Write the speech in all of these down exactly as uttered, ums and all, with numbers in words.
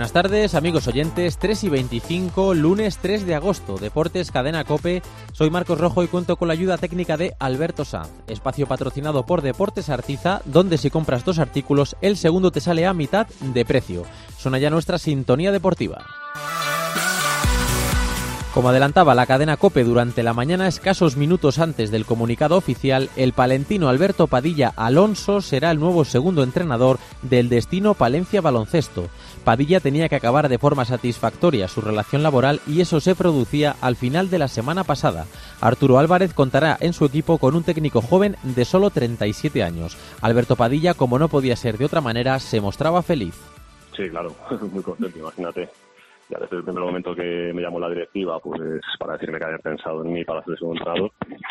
Buenas tardes, amigos oyentes, tres y veinticinco, lunes tres de agosto, Deportes Cadena COPE. Soy Marcos Rojo y cuento con la ayuda técnica de Alberto Sanz. Espacio patrocinado por Deportes Artiza, donde si compras dos artículos, el segundo te sale a mitad de precio. Suena ya nuestra sintonía deportiva. Como adelantaba la cadena COPE durante la mañana, escasos minutos antes del comunicado oficial, el palentino Alberto Padilla Alonso será el nuevo segundo entrenador del Destino Palencia Baloncesto. Padilla tenía que acabar de forma satisfactoria su relación laboral y eso se producía al final de la semana pasada. Arturo Álvarez contará en su equipo con un técnico joven de solo treinta y siete años. Alberto Padilla, como no podía ser de otra manera, se mostraba feliz. Sí, claro, muy contento, imagínate. Ya desde el primer momento que me llamó la directiva, pues para decirme que habían pensado en mí para ser segundo entrenador,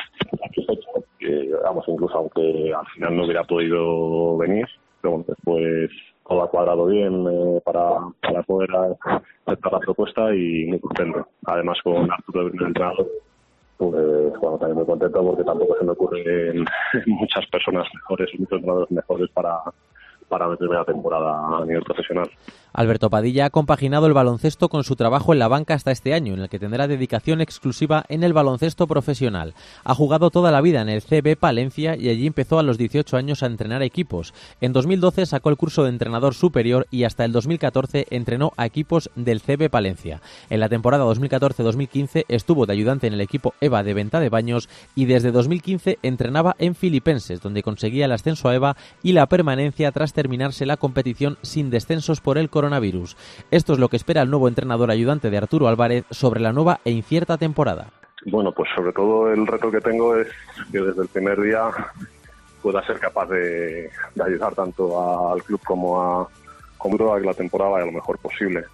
que, vamos, incluso aunque al final no hubiera podido venir, pero bueno, después todo ha cuadrado bien eh, para, para poder aceptar la propuesta y muy contento. Además, con Arturo de primer entrenador, pues bueno, también muy contento porque tampoco se me ocurren muchas personas mejores, muchos entrenadores mejores para para mi primera temporada a nivel profesional. Alberto Padilla ha compaginado el baloncesto con su trabajo en la banca hasta este año, en el que tendrá dedicación exclusiva en el baloncesto profesional. Ha jugado toda la vida en el C B Palencia y allí empezó a los dieciocho años a entrenar equipos. En dos mil doce sacó el curso de entrenador superior y hasta el dos mil catorce entrenó a equipos del C B Palencia. En la temporada dos mil catorce dos mil quince estuvo de ayudante en el equipo EVA de Venta de Baños y desde dos mil quince entrenaba en Filipenses, donde conseguía el ascenso a EVA y la permanencia tras terminarse la competición sin descensos por el coronavirus. Esto es lo que espera el nuevo entrenador ayudante de Arturo Álvarez sobre la nueva e incierta temporada. Bueno, pues sobre todo el reto que tengo es que desde el primer día pueda ser capaz de, de ayudar tanto al club como a, como a que la temporada vaya lo mejor posible.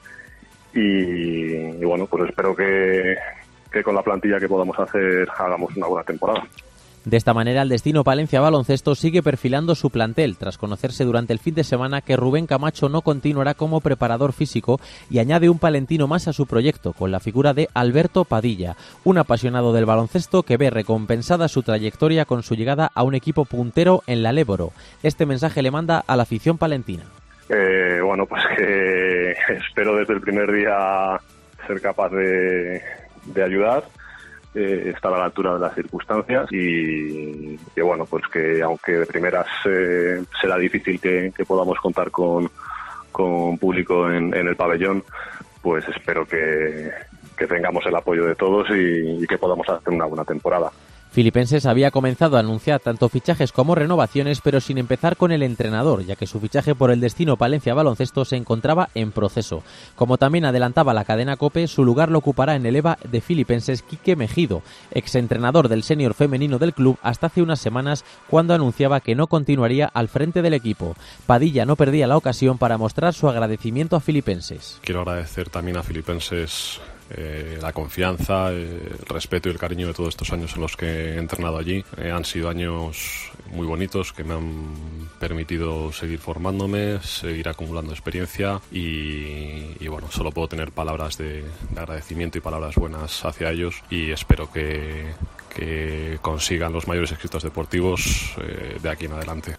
Y, y bueno, pues espero que, que con la plantilla que podamos hacer hagamos una buena temporada. De esta manera, el Destino Palencia Baloncesto sigue perfilando su plantel, tras conocerse durante el fin de semana que Rubén Camacho no continuará como preparador físico y añade un palentino más a su proyecto, con la figura de Alberto Padilla, un apasionado del baloncesto que ve recompensada su trayectoria con su llegada a un equipo puntero en la Léboro. Este mensaje le manda a la afición palentina. Eh, bueno, pues que espero desde el primer día ser capaz de, de ayudar. Eh, estar a la altura de las circunstancias y que bueno, pues que aunque de primeras eh, será difícil que, que podamos contar con, con público en, en el pabellón, pues espero que, que tengamos el apoyo de todos y, y que podamos hacer una buena temporada. Filipenses había comenzado a anunciar tanto fichajes como renovaciones, pero sin empezar con el entrenador, ya que su fichaje por el Destino Palencia Baloncesto se encontraba en proceso. Como también adelantaba la cadena COPE, su lugar lo ocupará en el EVA de Filipenses Quique Mejido, exentrenador del senior femenino del club hasta hace unas semanas, cuando anunciaba que no continuaría al frente del equipo. Padilla no perdía la ocasión para mostrar su agradecimiento a Filipenses. Quiero agradecer también a Filipenses Eh, la confianza, eh, el respeto y el cariño de todos estos años en los que he entrenado allí. Eh, han sido años muy bonitos que me han permitido seguir formándome, seguir acumulando experiencia y, y bueno, solo puedo tener palabras de, de agradecimiento y palabras buenas hacia ellos y espero que, que consigan los mayores éxitos deportivos eh, de aquí en adelante.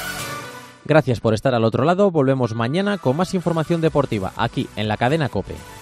Gracias por estar al otro lado. Volvemos mañana con más información deportiva aquí en la cadena COPE.